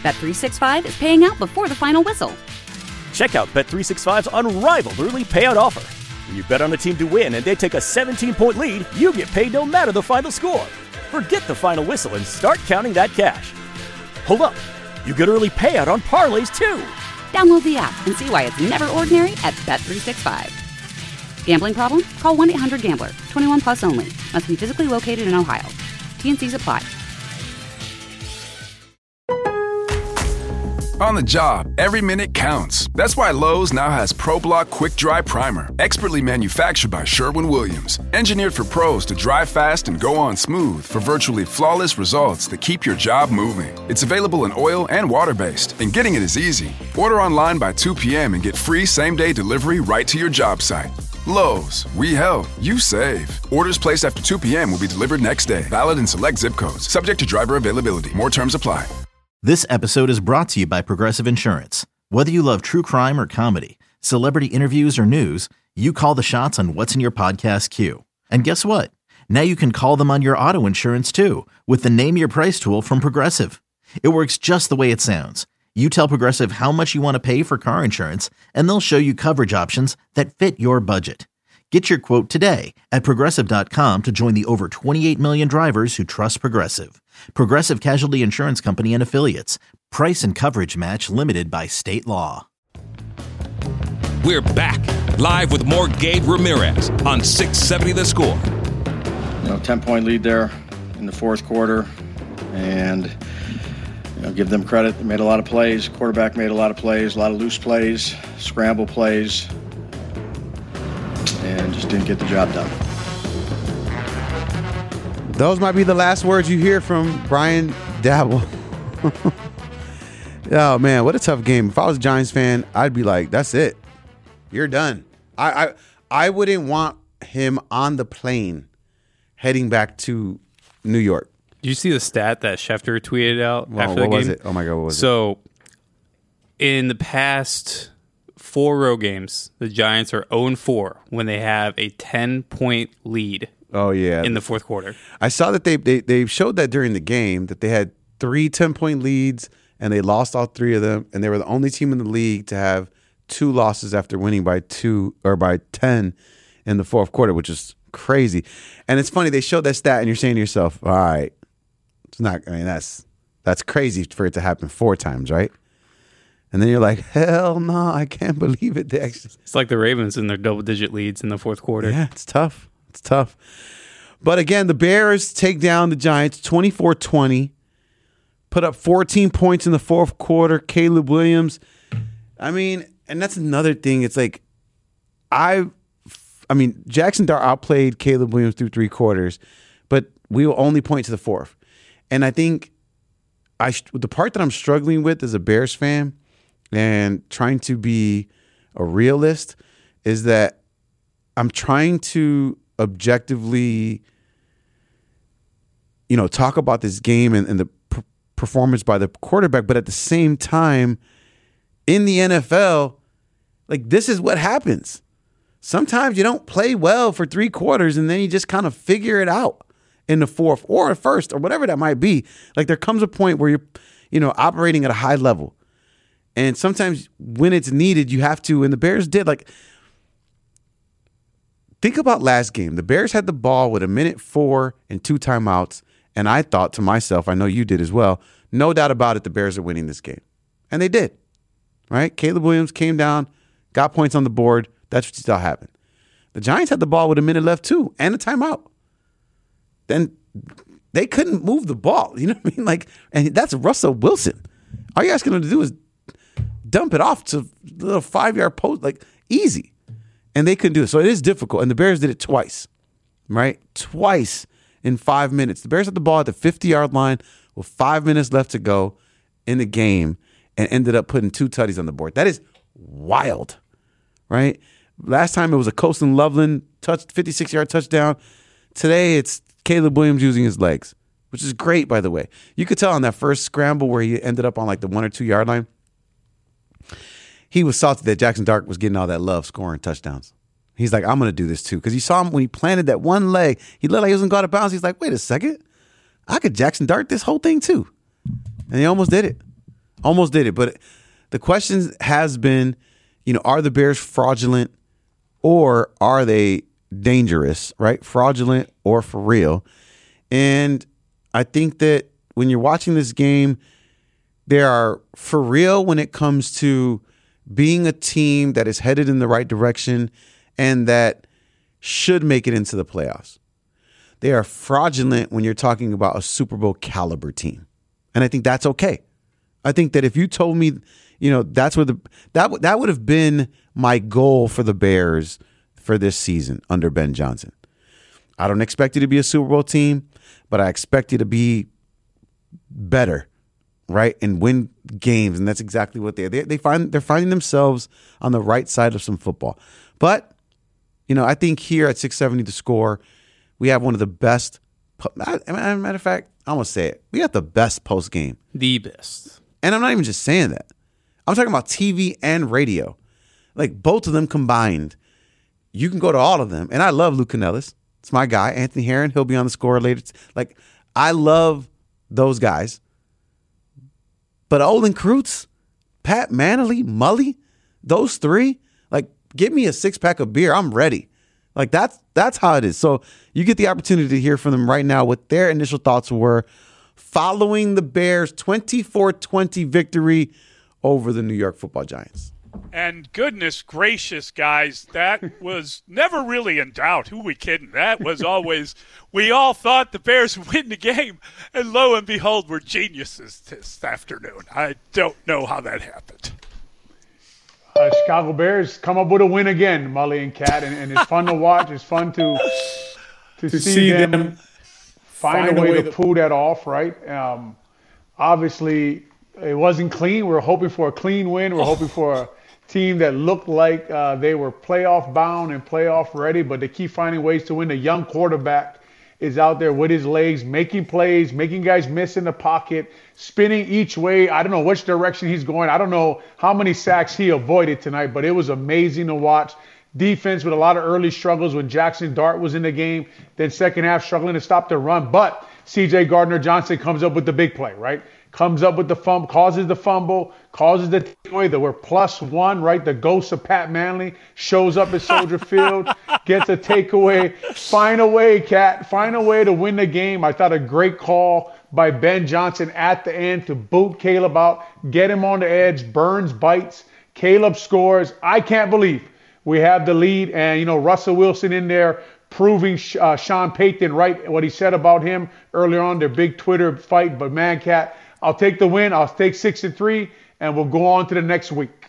Bet365 is paying out before the final whistle. Check out Bet365's unrivaled early payout offer. When you bet on a team to win and they take a 17-point lead, you get paid no matter the final score. Forget the final whistle and start counting that cash. Hold up. You get early payout on parlays, too. Download the app and see why it's never ordinary at Bet365. Gambling problem? Call 1-800-GAMBLER. 21 plus only. Must be physically located in Ohio. T&Cs apply. On the job, every minute counts. That's why Lowe's now has ProBlock Quick Dry Primer, expertly manufactured by Sherwin-Williams. Engineered for pros to dry fast and go on smooth for virtually flawless results that keep your job moving. It's available in oil and water-based, and getting it is easy. Order online by 2 p.m. and get free same-day delivery right to your job site. Lowe's, we help, you save. Orders placed after 2 p.m. will be delivered next day. Valid in select zip codes. Subject to driver availability. More terms apply. This episode is brought to you by Progressive Insurance. Whether you love true crime or comedy, celebrity interviews or news, you call the shots on what's in your podcast queue. And guess what? Now you can call them on your auto insurance too with the Name Your Price tool from Progressive. It works just the way it sounds. You tell Progressive how much you want to pay for car insurance, and they'll show you coverage options that fit your budget. Get your quote today at Progressive.com to join the over 28 million drivers who trust Progressive. Progressive Casualty Insurance Company and Affiliates. Price and coverage match limited by state law. We're back, live with more Gabe Ramirez on 670 The Score. 10-point lead there in the fourth quarter, and give them credit. They made a lot of plays. Quarterback made a lot of plays, a lot of loose plays, scramble plays, and just didn't get the job done. Those might be the last words you hear from Brian Daboll. Oh, man, what a tough game. If I was a Giants fan, I'd be like, that's it. You're done. I wouldn't want him on the plane heading back to New York. Did you see the stat that Schefter tweeted out after the game? What was it? Oh, my God, what was it? So, in the past 4 road games, the Giants are 0-4 when they have a 10-point lead. Oh, yeah. In the fourth quarter. I saw that they showed that during the game, that they had 3 10-point leads, and they lost all 3 of them, and they were the only team in the league to have 2 losses after winning by 2 or by 10 in the fourth quarter, which is crazy. And it's funny, they showed that stat, and you're saying to yourself, all right, it's not, I mean, that's crazy for it to happen 4 times, right? And then you're like, hell no, I can't believe it. It's like the Ravens in their double-digit leads in the fourth quarter. Yeah, it's tough. It's tough. But again, the Bears take down the Giants 24-20, put up 14 points in the fourth quarter. Caleb Williams. I mean, and that's another thing. It's like, I mean, Jackson Dart outplayed Caleb Williams through 3 quarters, but we will only point to the fourth. And I think the part that I'm struggling with as a Bears fan and trying to be a realist is that I'm trying to objectively, talk about this game and the performance by the quarterback, but at the same time, in the NFL, like, this is what happens. Sometimes you don't play well for 3 quarters, and then you just kind of figure it out in the fourth or first or whatever that might be. Like, there comes a point where you're, operating at a high level, and sometimes when it's needed, you have to. And the Bears did. Like, think about last game. The Bears had the ball with 1:04 and 2 timeouts, and I thought to myself, I know you did as well, no doubt about it, the Bears are winning this game. And they did, right? Caleb Williams came down, got points on the board. That's what you saw happen. The Giants had the ball with 1 minute left too, and a timeout. Then they couldn't move the ball. You know what I mean? Like, and that's Russell Wilson. All you're asking him to do is dump it off to the little 5-yard post, like, easy. And they couldn't do it. So it is difficult. And the Bears did it twice, right? Twice in 5 minutes. The Bears had the ball at the 50-yard line with 5 minutes left to go in the game and ended up putting 2 tutties on the board. That is wild, right? Last time it was a Colston Loveland 56-yard touchdown. Today it's Caleb Williams using his legs, which is great, by the way. You could tell on that first scramble where he ended up on like the 1 or 2 yard line, he was salty that Jackson Dart was getting all that love scoring touchdowns. He's like, I'm going to do this too. Because you saw him when he planted that one leg, he looked like he was going to go out of bounds. He's like, wait a second. I could Jackson Dart this whole thing too. And he almost did it. Almost did it. But the question has been, are the Bears fraudulent or are they dangerous, right? Fraudulent or for real. And I think that when you're watching this game, they are for real when it comes to being a team that is headed in the right direction and that should make it into the playoffs. They are fraudulent when you're talking about a Super Bowl caliber team. And I think that's okay. I think that if you told me, that's where that would have been my goal for the Bears for this season under Ben Johnson. I don't expect you to be a Super Bowl team, but I expect you to be better, right? And win games. And that's exactly what they're finding themselves on the right side of some football. But, I think here at 670 The Score, we have one of the best. Matter of fact, I'm going to say it. We got the best post game. The best. And I'm not even just saying that. I'm talking about TV and radio. Like both of them combined. You can go to all of them. And I love Lou Canellis. It's my guy. Anthony Herron, he'll be on The Score later. Like, I love those guys. But Olin Kreutz, Pat Manley, Mully, those three, like, give me a 6-pack of beer. I'm ready. Like, that's how it is. So you get the opportunity to hear from them right now what their initial thoughts were following the Bears' 24-20 victory over the New York Football Giants. And goodness gracious, guys, that was never really in doubt. Who we kidding? That was always, we all thought the Bears would win the game, and lo and behold, we're geniuses this afternoon. I don't know how that happened. Chicago Bears come up with a win again, Mully and Kat, and it's fun to watch. It's fun to see them find a way to pull that off, right? Obviously, it wasn't clean. We're hoping for a clean win. We're hoping for a team that looked like they were playoff bound and playoff ready, but they keep finding ways to win. The young quarterback is out there with his legs, making plays, making guys miss in the pocket, spinning each way. I don't know which direction he's going. I don't know how many sacks he avoided tonight, but it was amazing to watch. Defense with a lot of early struggles when Jackson Dart was in the game, then second half struggling to stop the run. But C.J. Gardner-Johnson comes up with the big play, right? Comes up with the fumble, causes the takeaway that we're +1, right? The ghost of Pat Manley shows up at Soldier Field, gets a takeaway. Find a way, Kat. Find a way to win the game. I thought a great call by Ben Johnson at the end to boot Caleb out, get him on the edge. Burns bites. Caleb scores. I can't believe we have the lead. And, Russell Wilson in there proving Sean Payton right, what he said about him earlier on, their big Twitter fight. But, man, Kat, I'll take the win. I'll take 6-3, and we'll go on to the next week.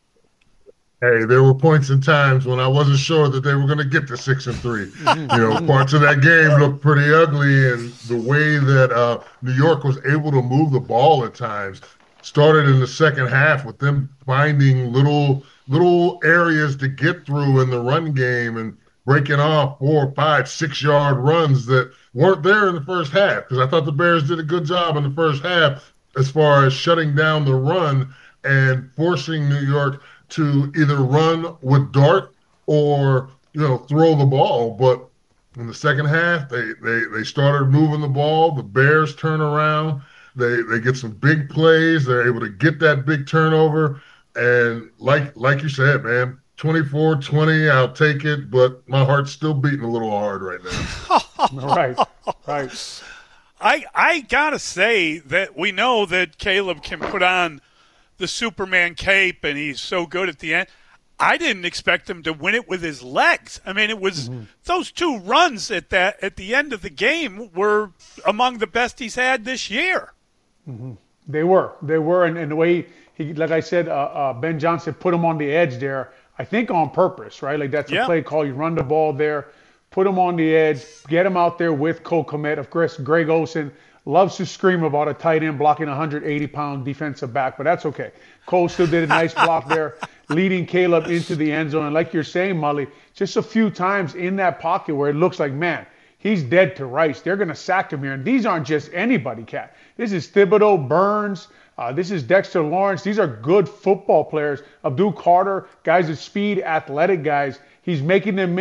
Hey, there were points and times when I wasn't sure that they were going to get to 6-3. Parts of that game looked pretty ugly, and the way that New York was able to move the ball at times started in the second half with them finding little areas to get through in the run game and breaking off 4, 5, 6-yard runs that weren't there in the first half, because I thought the Bears did a good job in the first half as far as shutting down the run and forcing New York to either run with Dart or throw the ball. But in the second half, they started moving the ball. The Bears turn around. They get some big plays. They're able to get that big turnover. And like you said, man, 24-20, I'll take it, but my heart's still beating a little hard right now. Right. I gotta say that we know that Caleb can put on the Superman cape and he's so good at the end. I didn't expect him to win it with his legs. I mean, it was those two runs at the end of the game were among the best he's had this year. Mm-hmm. They were, and the way he, like I said, Ben Johnson put him on the edge there. I think on purpose, right? Like that's a play call. You run the ball there, put him on the edge, get him out there with Cole Kmet. Of course, Greg Olsen loves to scream about a tight end blocking a 180-pound defensive back, but that's okay. Cole still did a nice block there, leading Caleb into the end zone. And like you're saying, Mully, just a few times in that pocket where it looks like, man, he's dead to rights. They're going to sack him here. And these aren't just anybody, Kat. This is Thibodeau, Burns. This is Dexter Lawrence. These are good football players. Abdul Carter, guys with speed, athletic guys. He's making them miss.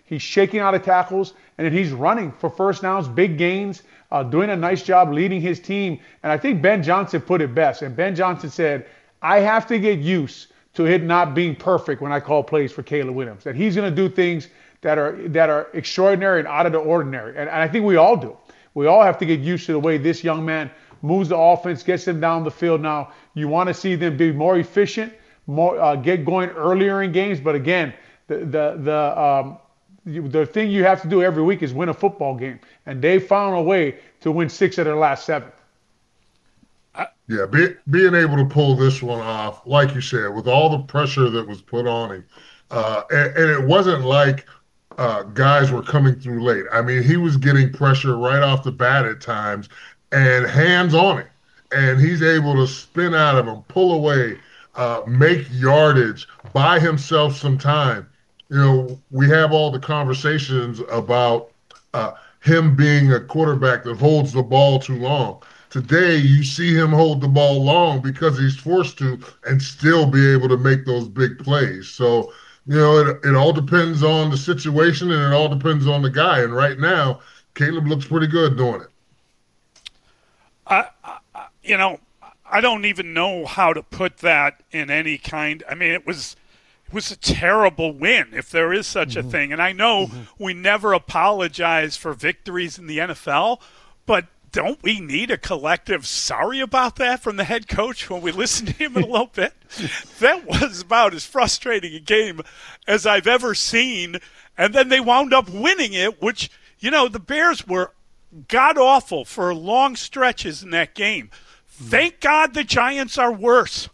He's shaking out of tackles, and then he's running for first downs, big gains, doing a nice job leading his team. And I think Ben Johnson put it best. And Ben Johnson said, I have to get used to it not being perfect when I call plays for Caleb Williams. That he's going to do things that are extraordinary and out of the ordinary. And I think we all do. We all have to get used to the way this young man moves the offense, gets them down the field. Now, you want to see them be more efficient, get going earlier in games. But again, the thing you have to do every week is win a football game. And they found a way to win 6 of their last 7. Yeah, being able to pull this one off, like you said, with all the pressure that was put on him, and it wasn't like guys were coming through late. I mean, he was getting pressure right off the bat at times and hands on it. And he's able to spin out of him, pull away, make yardage, buy himself some time. You know, we have all the conversations about him being a quarterback that holds the ball too long. Today, you see him hold the ball long because he's forced to and still be able to make those big plays. So, you know, it all depends on the situation and it all depends on the guy. And right now, Caleb looks pretty good doing it. I don't even know how to put that in any kind. I mean, it was a terrible win, if there is such a thing. And I know we never apologize for victories in the NFL, but don't we need a collective sorry about that from the head coach when we listen to him in a little bit? That was about as frustrating a game as I've ever seen. And then they wound up winning it, which, you know, the Bears were god-awful for long stretches in that game. Thank God the Giants are worse.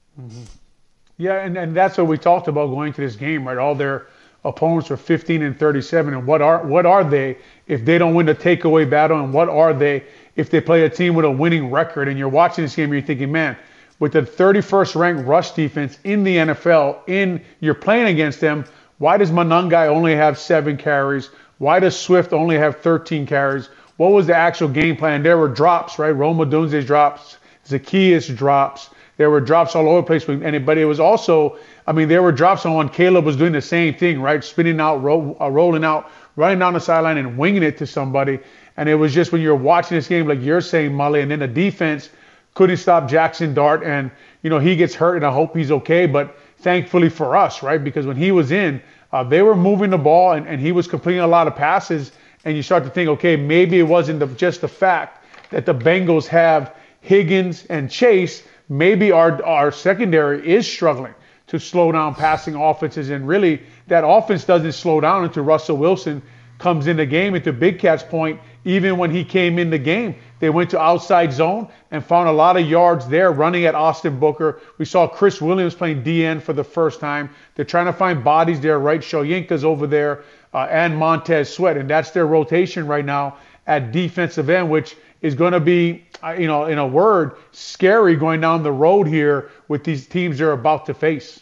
Yeah, and that's what we talked about going to this game, right? All their opponents are 15-37, and what are they if they don't win the takeaway battle, and what are they if they play a team with a winning record? And you're watching this game and you're thinking, man, with the 31st ranked rush defense in the NFL, you're playing against them, why does Monangai only have 7 carries? Why does Swift only have 13 carries? What was the actual game plan? There were drops, right? Rome Odunze's drops, Zacchaeus drops. There were drops all over the place. But it was also, I mean, there were drops on when Caleb was doing the same thing, right? Spinning out, rolling out, running down the sideline and winging it to somebody. And it was just when you're watching this game, like you're saying, Mully, and then the defense couldn't stop Jackson Dart. And, you know, he gets hurt, and I hope he's okay. But thankfully for us, right? Because when he was in, they were moving the ball, and he was completing a lot of passes. And you start to think, okay, maybe it wasn't just the fact that the Bengals have Higgins and Chase. Maybe our secondary is struggling to slow down passing offenses. And really, that offense doesn't slow down until Russell Wilson comes in the game. And to Big Cat's point, even when he came in the game, they went to outside zone and found a lot of yards there running at Austin Booker. We saw Chris Williams playing DN for the first time. They're trying to find bodies there, right? Shoyinka's over there and Montez Sweat. And that's their rotation right now at defensive end, which is going to be, you know, in a word, scary going down the road here with these teams they're about to face.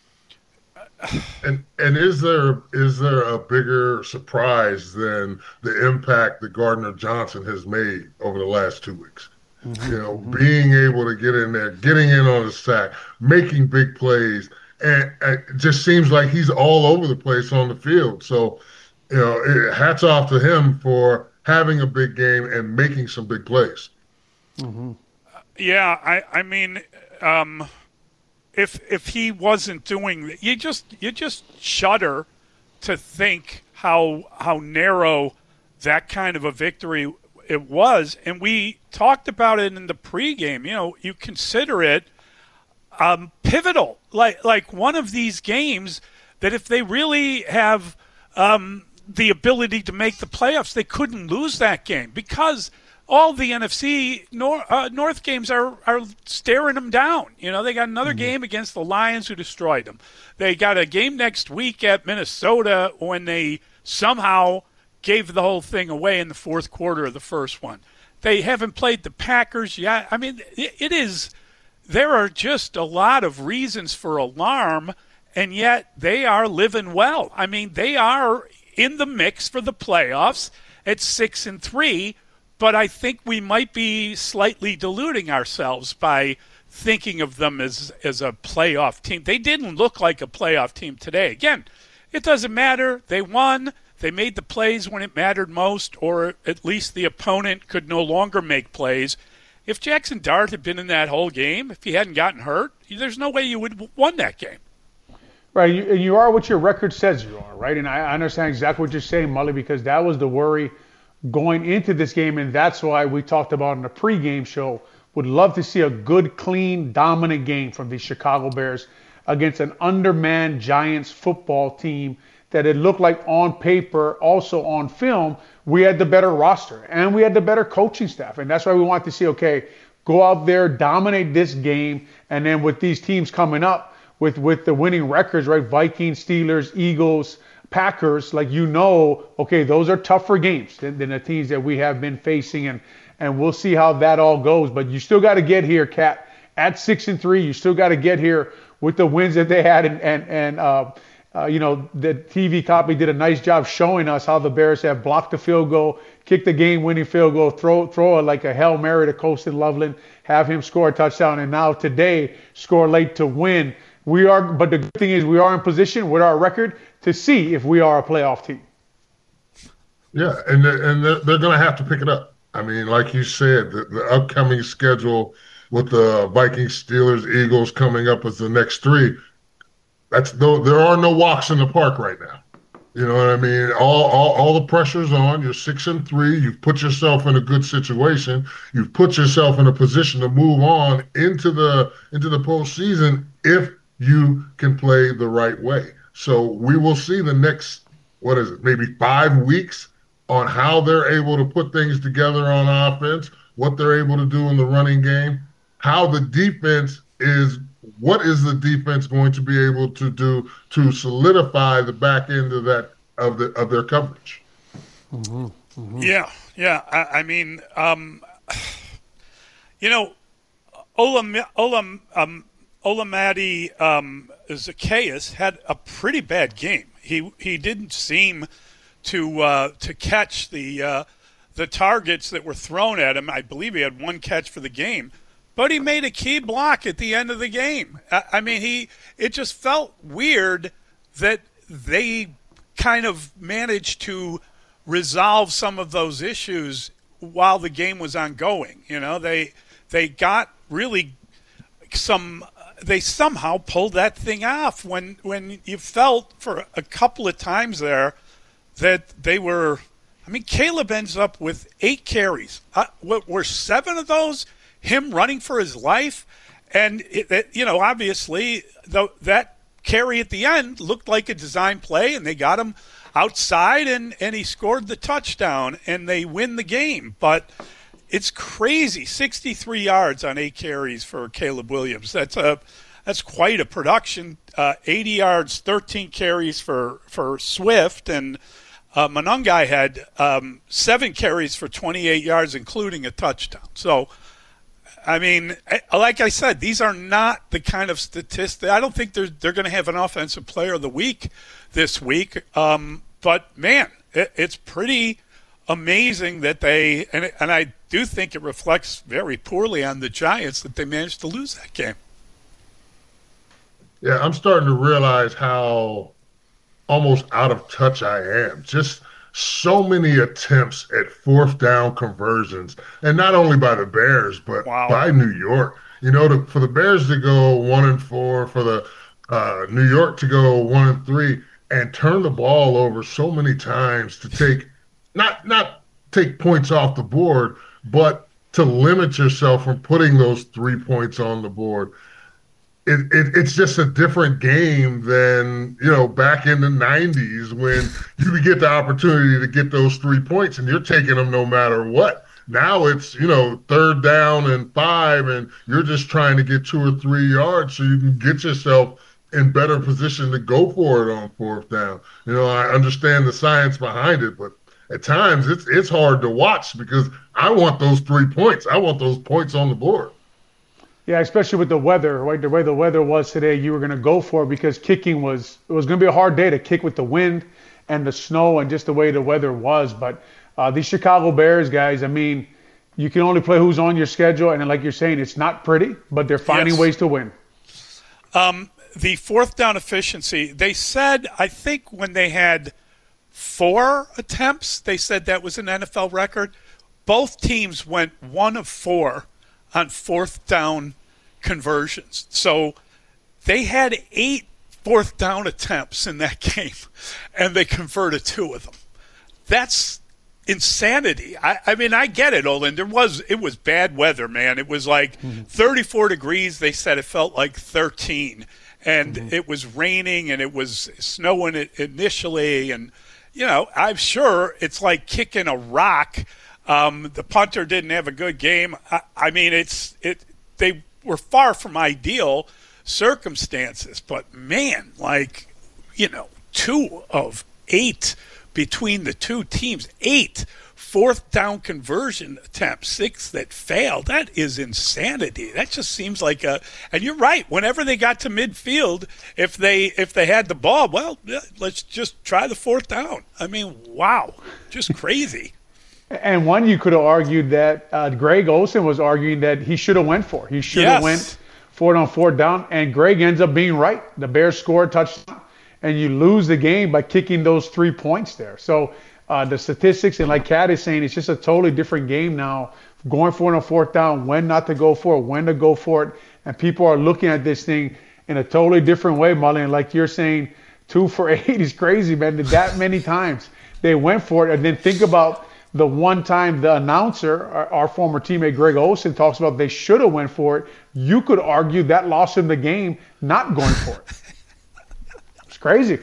And is there a bigger surprise than the impact that Gardner Johnson has made over the last 2 weeks? You know, being able to get in there, getting in on the sack, making big plays, and it just seems like he's all over the place on the field. So, you know, hats off to him for having a big game and making some big plays. Yeah, I mean, if he wasn't doing, you just shudder to think how narrow that kind of a victory it was. And we talked about it in the pregame. You know, you consider it pivotal, like one of these games that if they really have the ability to make the playoffs, they couldn't lose that game because all the NFC North games are staring them down. You know, they got another game against the Lions who destroyed them. They got a game next week at Minnesota when they somehow gave the whole thing away in the fourth quarter of the first one. They haven't played the Packers yet. I mean, there are just a lot of reasons for alarm, and yet they are living well. I mean, they are in the mix for the playoffs at 6-3, but I think we might be slightly deluding ourselves by thinking of them as a playoff team. They didn't look like a playoff team today. Again, It doesn't matter. They won. They made the plays when it mattered most, or at least the opponent could no longer make plays. If Jackson Dart had been in that whole game, if he hadn't gotten hurt, there's no way you would have won that game. Right, you are what your record says you are, right? And I understand exactly what you're saying, Mully, because that was the worry going into this game, and that's why we talked about in the pregame show. Would love to see a good, clean, dominant game from the Chicago Bears against an undermanned Giants football team that it looked like on paper, also on film, we had the better roster and we had the better coaching staff. And that's why we want to see, okay, go out there, dominate this game, and then with these teams coming up with the winning records, right? Vikings, Steelers, Eagles, Packers, okay, those are tougher games than the teams that we have been facing, and we'll see how that all goes. But you still got to get here, Cat, at 6-3. You still got to get here with the wins that they had, and the TV copy did a nice job showing us how the Bears have blocked the field goal, kicked the game-winning field goal, throw like a Hail Mary to Colston Loveland, have him score a touchdown, and now today score late to win. But the good thing is we are in position with our record to see if we are a playoff team. Yeah, and they're going to have to pick it up. I mean, like you said, the upcoming schedule with the Vikings, Steelers, Eagles coming up as the next three, there are no walks in the park right now. You know what I mean? All the pressure's on. You're 6-3. You've put yourself in a good situation. You've put yourself in a position to move on into the postseason if you can play the right way. So we will see the next, maybe 5 weeks on how they're able to put things together on offense, what they're able to do in the running game, how the defense is. What is the defense going to be able to do to solidify the back end of their coverage? Mm-hmm. Mm-hmm. Yeah. I mean, Olamide Zaccheaus had a pretty bad game. He didn't seem to catch the targets that were thrown at him. I believe he had one catch for the game. But he made a key block at the end of the game. I mean, it just felt weird that they kind of managed to resolve some of those issues while the game was ongoing. You know, they got really they somehow pulled that thing off when you felt for a couple of times there that they were. I mean, Caleb ends up with 8 carries. What were 7 of those? Him running for his life, and obviously that carry at the end looked like a design play, and they got him outside, and he scored the touchdown, and they win the game. But it's crazy, 63 yards on 8 carries for Caleb Williams. That's quite a production. 80 yards, 13 carries for Swift, and Monangai had 7 carries for 28 yards, including a touchdown. So. I mean, like I said, these are not the kind of statistics. I don't think they're going to have an offensive player of the week this week. But, man, it's pretty amazing that and I do think it reflects very poorly on the Giants that they managed to lose that game. Yeah, I'm starting to realize how almost out of touch I am. Just so many attempts at 4th down conversions, and not only by the Bears, but by New York. You know, for the Bears to go 1-4, for the New York to go 1-3, and turn the ball over so many times to take not take points off the board, but to limit yourself from putting those 3 points on the board. It's just a different game than, back in the 90s when you could get the opportunity to get those 3 points and you're taking them no matter what. Now it's, 3rd down and 5, and you're just trying to get 2 or 3 yards so you can get yourself in better position to go for it on 4th down. I understand the science behind it, but at times it's hard to watch because I want those 3 points. I want those points on the board. Yeah, especially with the weather, right? The way the weather was today, you were going to go for it because kicking it was going to be a hard day to kick with the wind and the snow and just the way the weather was. But these Chicago Bears guys, I mean, you can only play who's on your schedule. And like you're saying, it's not pretty, but they're finding ways to win. the fourth down efficiency, they said, I think when they had 4 attempts, they said that was an NFL record. Both teams went 1 of 4 on fourth down conversions. So they had 8 fourth down attempts in that game, and they converted 2 of them. That's insanity. I mean, I get it, Olin. It was bad weather, man. It was like 34 degrees. They said it felt like 13. And it was raining, and it was snowing initially. And, you know, I'm sure it's like kicking a rock. The punter didn't have a good game. I mean, they were far from ideal circumstances. But, man, like, you know, 2 of 8 between the two teams, 8 fourth down conversion attempts, 6 that failed. That is insanity. That just seems like and you're right, whenever they got to midfield, if they had the ball, well, let's just try the fourth down. I mean, wow, just crazy. And one, you could have argued that Greg Olsen was arguing that he should have went for it. He should have went for it on fourth down, and Greg ends up being right. The Bears score a touchdown, and you lose the game by kicking those 3 points there. So the statistics, and like Kat is saying, it's just a totally different game now. Going for it on fourth down, when not to go for it, when to go for it. And people are looking at this thing in a totally different way, Mully. And like you're saying, 2 for 8 is crazy, man. That many times they went for it. And then think about the one time the announcer, our former teammate Greg Olsen, talks about they should have went for it. You could argue that lost him the game not going for it. It's crazy.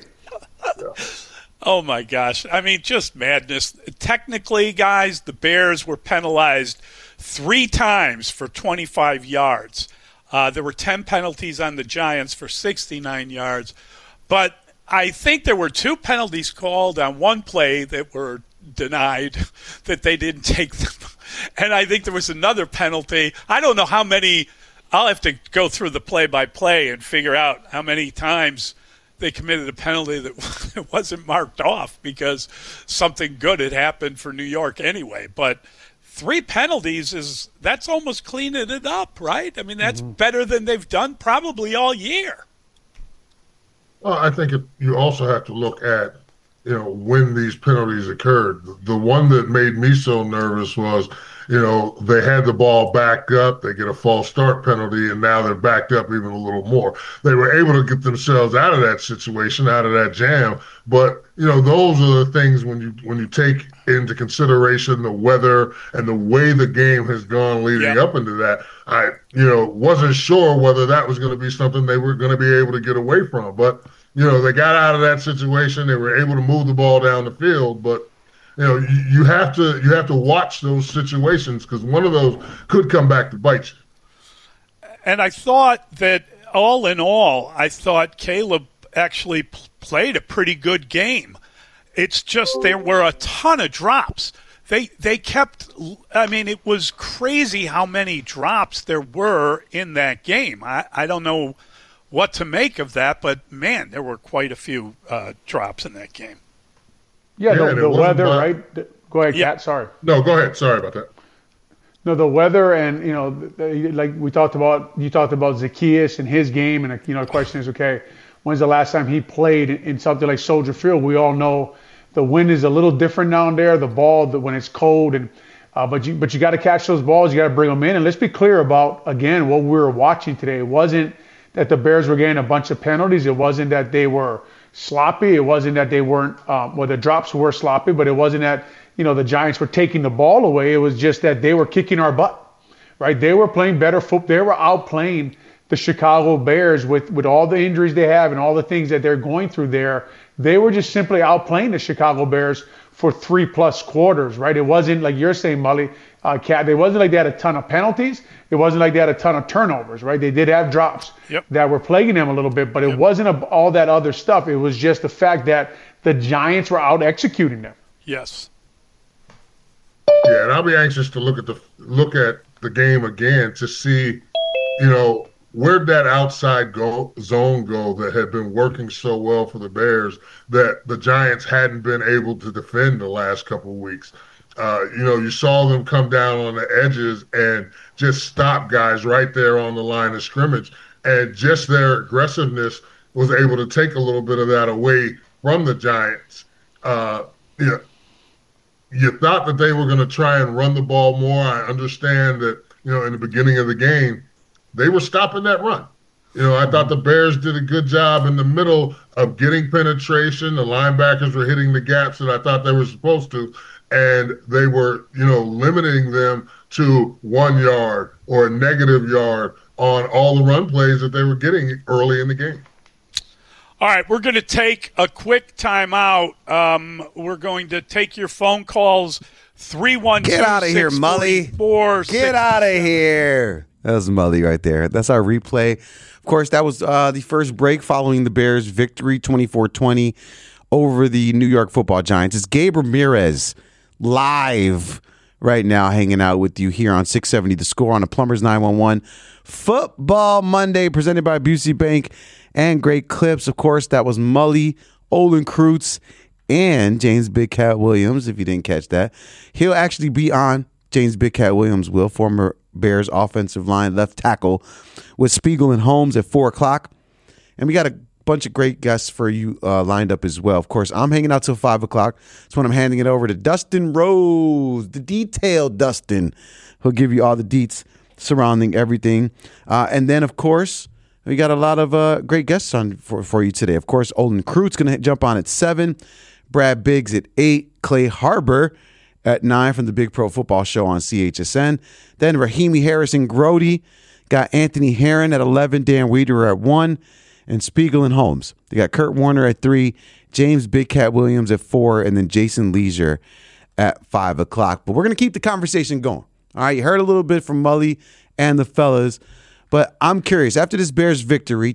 Oh, my gosh. I mean, just madness. Technically, guys, the Bears were penalized 3 times for 25 yards. There were 10 penalties on the Giants for 69 yards. But I think there were 2 penalties called on one play that were denied, that they didn't take them. And I think there was another penalty. I don't know how many. I'll have to go through the play-by-play and figure out how many times they committed a penalty that wasn't marked off because something good had happened for New York anyway. But 3 penalties that's almost cleaning it up, right? I mean, that's better than they've done probably all year. Well, I think you also have to look at, when these penalties occurred. The one that made me so nervous was, they had the ball backed up, they get a false start penalty, and now they're backed up even a little more. They were able to get themselves out of that situation, out of that jam. But, those are the things when you take into consideration the weather and the way the game has gone leading up into that. I, wasn't sure whether that was going to be something they were going to be able to get away from. But, they got out of that situation. They were able to move the ball down the field. But, you have to watch those situations because one of those could come back to bite you. And I thought that all in all, Caleb actually played a pretty good game. It's just there were a ton of drops. They kept – I mean, it was crazy how many drops there were in that game. I don't know what to make of that, but, man, there were quite a few drops in that game. Yeah, the weather, right? Go ahead, Kat. Sorry. No, go ahead. Sorry about that. No, the weather and, like you talked about Zacchaeus and his game. And, the question is, okay, when's the last time he played in something like Soldier Field? We all know the wind is a little different down there, the ball, when it's cold. And but you got to catch those balls. You got to bring them in. And let's be clear about, again, what we were watching today. It wasn't that the Bears were getting a bunch of penalties. It wasn't that they were sloppy. It wasn't that they weren't, the drops were sloppy, but it wasn't that, the Giants were taking the ball away. It was just that they were kicking our butt, right? They were playing better football. They were outplaying the Chicago Bears with all the injuries they have and all the things that they're going through there. They were just simply outplaying the Chicago Bears for 3+ quarters, right? It wasn't like you're saying, Mully, Kat, it wasn't like they had a ton of penalties. It wasn't like they had a ton of turnovers, right? They did have drops that were plaguing them a little bit, but it wasn't all that other stuff. It was just the fact that the Giants were out executing them. Yes. Yeah, and I'll be anxious to look at the game again to see, where'd that outside zone go that had been working so well for the Bears that the Giants hadn't been able to defend the last couple of weeks. You saw them come down on the edges and just stop guys right there on the line of scrimmage. And just their aggressiveness was able to take a little bit of that away from the Giants. You thought that they were going to try and run the ball more. I understand that, in the beginning of the game, they were stopping that run. I thought the Bears did a good job in the middle of getting penetration. The linebackers were hitting the gaps that I thought they were supposed to, and they were, limiting them to 1 yard or a negative yard on all the run plays that they were getting early in the game. All right, we're going to take a quick timeout. We're going to take your phone calls. 312. Get out of here, Mully. Get out of here. That was Mully right there. That's our replay. Of course, that was the first break following the Bears' victory 24-20 over the New York Football Giants. It's Gabe Ramirez live right now hanging out with you here on 670 The Score on the Plumbers 911 Football Monday presented by Busey Bank and great clips. Of course, that was Mully, Olin Kreutz, and James Big Cat Williams, if you didn't catch that. He'll actually be on, James Big Cat Williams will, former Bears offensive line left tackle, with Spiegel and Holmes at 4 o'clock. And we got a bunch of great guests for you lined up as well. Of course, I'm hanging out till 5 o'clock. That's when I'm handing it over to Dustin Rose, the detailed Dustin. He'll give you all the deets surrounding everything. And then, of course, we got a lot of great guests on for you today. Of course, Olin Kreutz going to jump on at 7, Brad Biggs at 8, Clay Harbor at 9 from the Big Pro Football Show on CHSN. Then Rahimi Harrison Grody got Anthony Herron at 11, Dan Wiederer at 1, and Spiegel and Holmes. They got Kurt Warner at 3, James Big Cat Williams at 4, and then Jason Leisure at 5 o'clock. But we're going to keep the conversation going. All right, you heard a little bit from Mully and the fellas. But I'm curious, after this Bears victory,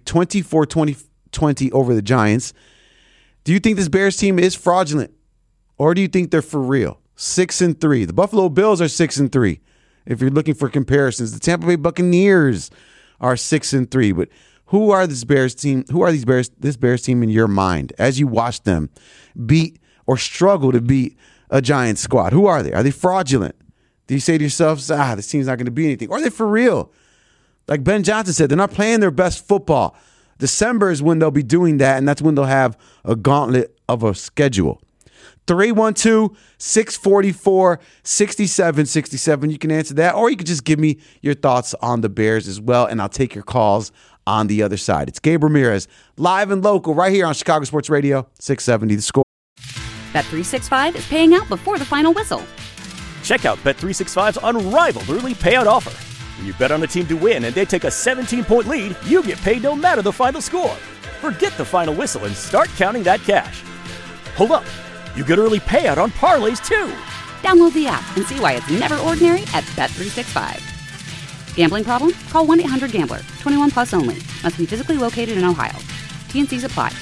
24-20 over the Giants, do you think this Bears team is fraudulent? Or do you think they're for real? 6-3. The Buffalo Bills are 6-3. If you're looking for comparisons, the Tampa Bay Buccaneers are 6-3. But who are this Bears team? Who are this Bears team in your mind as you watch them beat or struggle to beat a Giants squad? Who are they? Are they fraudulent? Do you say to yourself, this team's not going to be anything? Or are they for real? Like Ben Johnson said, they're not playing their best football. December is when they'll be doing that, and that's when they'll have a gauntlet of a schedule. 312-644-6767. You can answer that, or you can just give me your thoughts on the Bears as well, and I'll take your calls on the other side. It's Gabe Ramirez, live and local, right here on Chicago Sports Radio, 670 The Score. Bet365 is paying out before the final whistle. Check out Bet365's unrivaled early payout offer. When you bet on a team to win and they take a 17-point lead, you get paid no matter the final score. Forget the final whistle and start counting that cash. Hold up. You get early payout on parlays, too. Download the app and see why it's never ordinary at Bet365. Gambling problem? Call 1-800-GAMBLER. 21 plus only. Must be physically located in Ohio. T&Cs apply.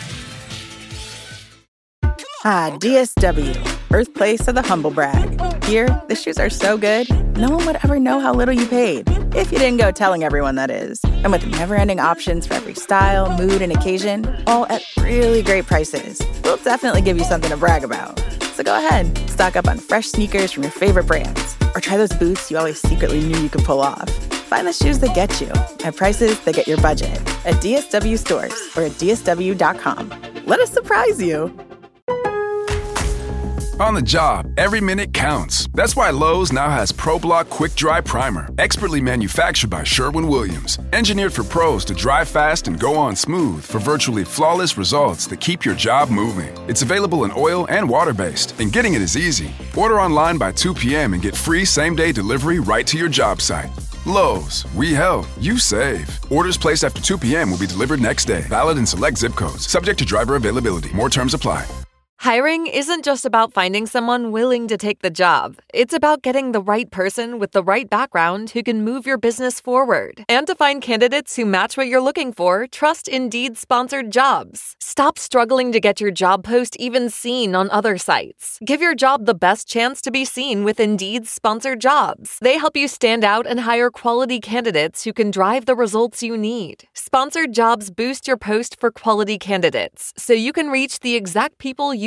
Ah, DSW, birthplace of the humble brag. Here, the shoes are so good, no one would ever know how little you paid. If you didn't go telling everyone, that is. And with never-ending options for every style, mood, and occasion, all at really great prices, we'll definitely give you something to brag about. So go ahead, stock up on fresh sneakers from your favorite brands, or try those boots you always secretly knew you could pull off. Find the shoes that get you at prices that get your budget at DSW stores or at DSW.com. Let us surprise you. On the job, every minute counts. That's why Lowe's now has ProBlock Quick Dry Primer, expertly manufactured by Sherwin-Williams. Engineered for pros to dry fast and go on smooth for virtually flawless results that keep your job moving. It's available in oil and water-based, and getting it is easy. Order online by 2 p.m. and get free same-day delivery right to your job site. Lowe's, we help, you save. Orders placed after 2 p.m. will be delivered next day. Valid in select zip codes. Subject to driver availability. More terms apply. Hiring isn't just about finding someone willing to take the job. It's about getting the right person with the right background who can move your business forward. And to find candidates who match what you're looking for, trust Indeed-sponsored jobs. Stop struggling to get your job post even seen on other sites. Give your job the best chance to be seen with Indeed-sponsored jobs. They help you stand out and hire quality candidates who can drive the results you need. Sponsored jobs boost your post for quality candidates, so you can reach the exact people you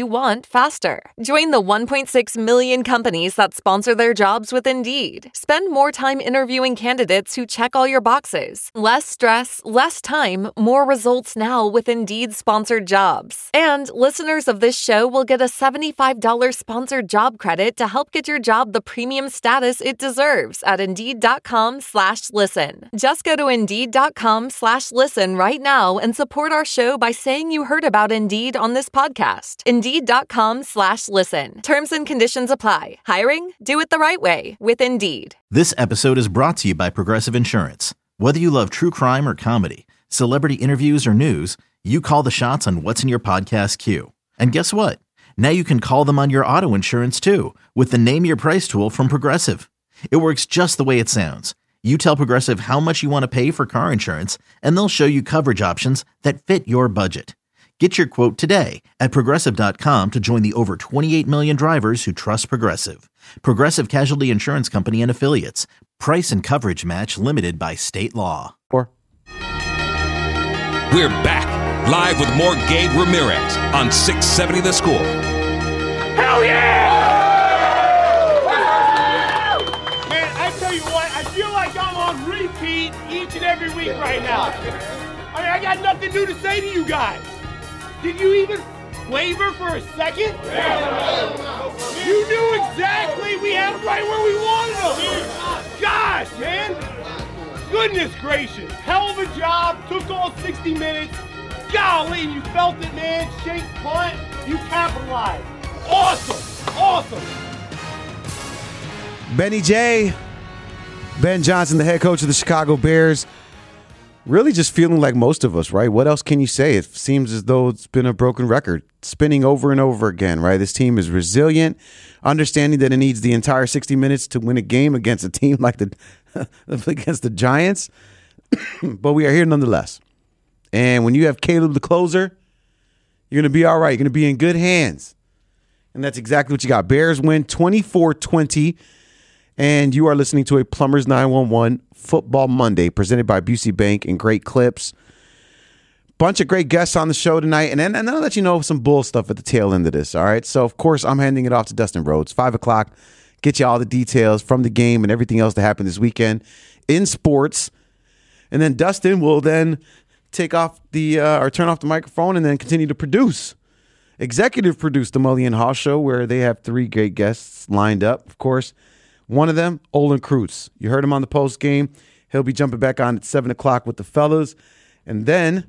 you want faster. Join the 1.6 million companies that sponsor their jobs with Indeed. Spend more time interviewing candidates who check all your boxes. Less stress, less time, more results now with Indeed sponsored jobs. And listeners of this show will get a $75 sponsored job credit to help get your job the premium status it deserves at Indeed.com/listen. Just go to Indeed.com/listen right now and support our show by saying you heard about Indeed on this podcast. Indeed.com/listen. Terms and conditions apply. Hiring? Do it the right way with Indeed. This episode is brought to you by Progressive Insurance. Whether you love true crime or comedy, celebrity interviews or news, you call the shots on what's in your podcast queue. And guess what? Now you can call them on your auto insurance too with the Name Your Price tool from Progressive. It works just the way it sounds. You tell Progressive how much you want to pay for car insurance, and they'll show you coverage options that fit your budget. Get your quote today at Progressive.com to join the over 28 million drivers who trust Progressive. Progressive Casualty Insurance Company and Affiliates. Price and coverage match limited by state law. We're back, live with more Gabe Ramirez on 670 The Score. Hell yeah! Man, I tell you what, I feel like I'm on repeat each and every week right now. I mean, I got nothing new to say to you guys. Did you even waver for a second? You knew exactly we had them right where we wanted them. Gosh, man. Goodness gracious. Hell of a job. Took all 60 minutes. Golly, you felt it, man. Shake, punt. You capitalized. Awesome. Awesome. Benny J. Ben Johnson, the head coach of the Chicago Bears. Really just feeling like most of us, right? What else can you say? It seems as though it's been a broken record, spinning over and over again, right? This team is resilient, understanding that it needs the entire 60 minutes to win a game against a team like against the Giants. But we are here nonetheless. And when you have Caleb the closer, you're going to be all right. You're going to be in good hands. And that's exactly what you got. Bears win 24-20. And you are listening to a Plumbers 911 Football Monday presented by Busey Bank and Great Clips. Bunch of great guests on the show tonight. And then I'll let you know some bull stuff at the tail end of this. All right. So, of course, I'm handing it off to Dustin Rhodes. 5 o'clock. Get you all the details from the game and everything else that happened this weekend in sports. And then Dustin will then take off or turn off the microphone and then continue to executive produce the Mully and Haw Show, where they have 3 great guests lined up, of course. One of them, Olin Kreutz. You heard him on the post game. He'll be jumping back on at 7 o'clock with the fellas. And then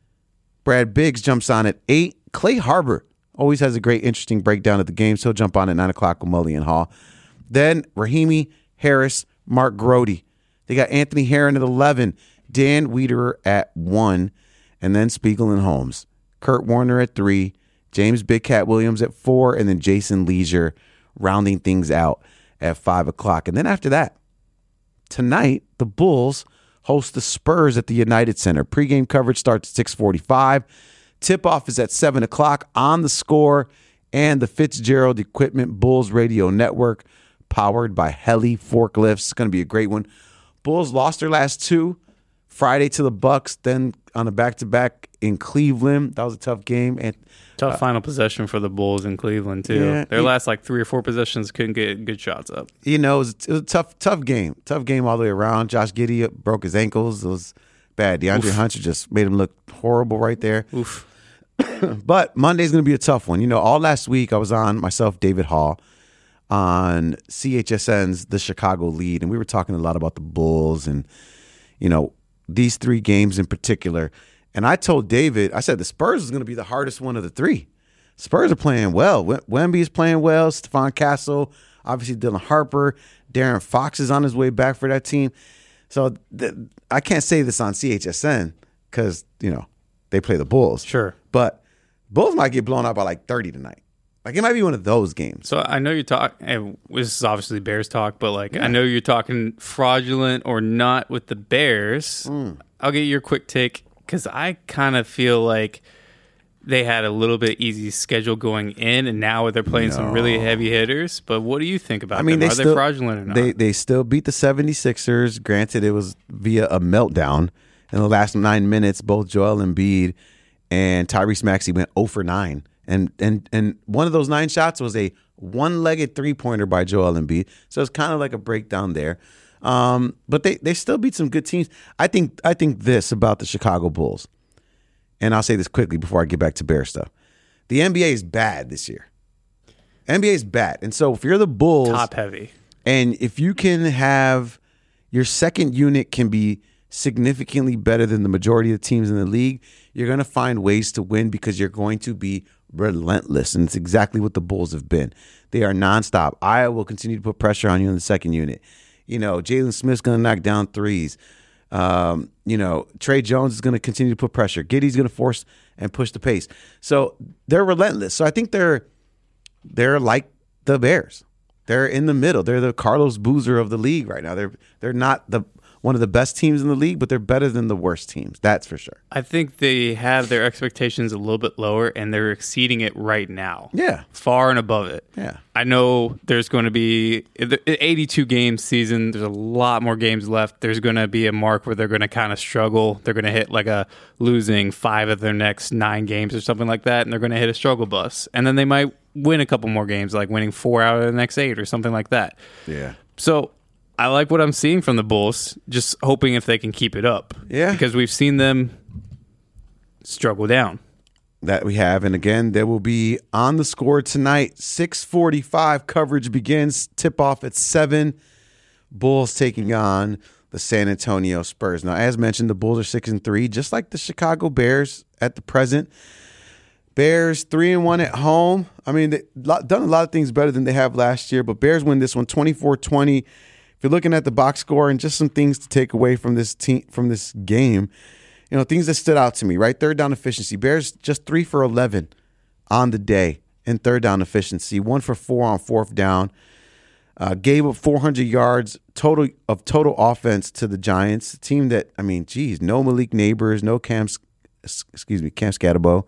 Brad Biggs jumps on at 8. Clay Harbor always has a great, interesting breakdown of the game, so he'll jump on at 9 o'clock with Mully and Haw. Then Rahimi, Harris, Mark Grody. They got Anthony Herron at 11, Dan Wiederer at 1, and then Spiegel and Holmes. Kurt Warner at 3, James Big Cat Williams at 4, and then Jason Leisure rounding things out at 5 o'clock. And then after that, tonight, the Bulls host the Spurs at the United Center. Pre-game coverage starts at 6:45. Tip-off is at 7 o'clock on the Score and the Fitzgerald Equipment Bulls Radio Network, powered by Heli Forklifts. It's going to be a great one. Bulls lost their last 2. Friday to the Bucks, then on a back-to-back in Cleveland. That was a tough game. And tough final possession for the Bulls in Cleveland, too. Yeah, their last 3 or 4 possessions couldn't get good shots up. It was a tough game. Tough game all the way around. Josh Giddey broke his ankles. It was bad. DeAndre Hunter just made him look horrible right there. Oof. But Monday's going to be a tough one. All last week I was on, myself, David Hall, on CHSN's The Chicago Lead, and we were talking a lot about the Bulls and, these 3 games in particular. And I told David, I said the Spurs is going to be the hardest one of the 3. Spurs are playing well. Wemby is playing well. Stephon Castle, obviously Dylan Harper. Darren Fox is on his way back for that team. So I can't say this on CHSN because, they play the Bulls. Sure. But Bulls might get blown out by 30 tonight. It might be one of those games. So I know you're talking, this is obviously Bears talk, but I know you're talking fraudulent or not with the Bears. I'll get your quick take because I kind of feel like they had a little bit easy schedule going in, and now they're playing some really heavy hitters. But what do you think about them? Are they fraudulent or not? They still beat the 76ers. Granted, it was via a meltdown. In the last 9 minutes, both Joel Embiid and Tyrese Maxey went 0 for 9. And one of those 9 shots was a one-legged three-pointer by Joel Embiid. So it's kind of like a breakdown there. But they still beat some good teams. I think this about the Chicago Bulls, and I'll say this quickly before I get back to Bear stuff. The NBA is bad this year. NBA is bad. And so if you're the Bulls, top heavy, and if you can have your second unit can be significantly better than the majority of the teams in the league, you're going to find ways to win because you're going to be relentless. And it's exactly what the Bulls have been. They are nonstop. Iowa will continue to put pressure on you in the second unit. Jalen Smith's going to knock down threes. Trey Jones is going to continue to put pressure. Giddey's going to force and push the pace. So they're relentless. So I think they're like the Bears. They're in the middle. They're the Carlos Boozer of the league right now. They're not one of the best teams in the league, but they're better than the worst teams. That's for sure. I think they have their expectations a little bit lower, and they're exceeding it right now. Yeah. Far and above it. Yeah. I know there's going to be an 82-game season. There's a lot more games left. There's going to be a mark where they're going to kind of struggle. They're going to hit like a losing 5 of their next 9 games or something like that, and they're going to hit a struggle bus. And then they might win a couple more games, like winning 4 out of the next 8 or something like that. Yeah. So I like what I'm seeing from the Bulls, just hoping if they can keep it up. Yeah. Because we've seen them struggle down. That we have. And again, there will be On the Score tonight. 6:45 coverage begins. Tip off at 7. Bulls taking on the San Antonio Spurs. Now, as mentioned, the Bulls are 6-3, just like the Chicago Bears at the present. Bears 3-1 at home. I mean, they've done a lot of things better than they have last year, but Bears win this one 24-20. If you're looking at the box score and just some things to take away from this team, from this game, things that stood out to me, right? Third down efficiency. Bears just 3 for 11 on the day in third down efficiency. 1 for 4 on fourth down. Gave up 400 yards total offense to the Giants. A team that, no Malik Neighbors, no Cam Scatterbo.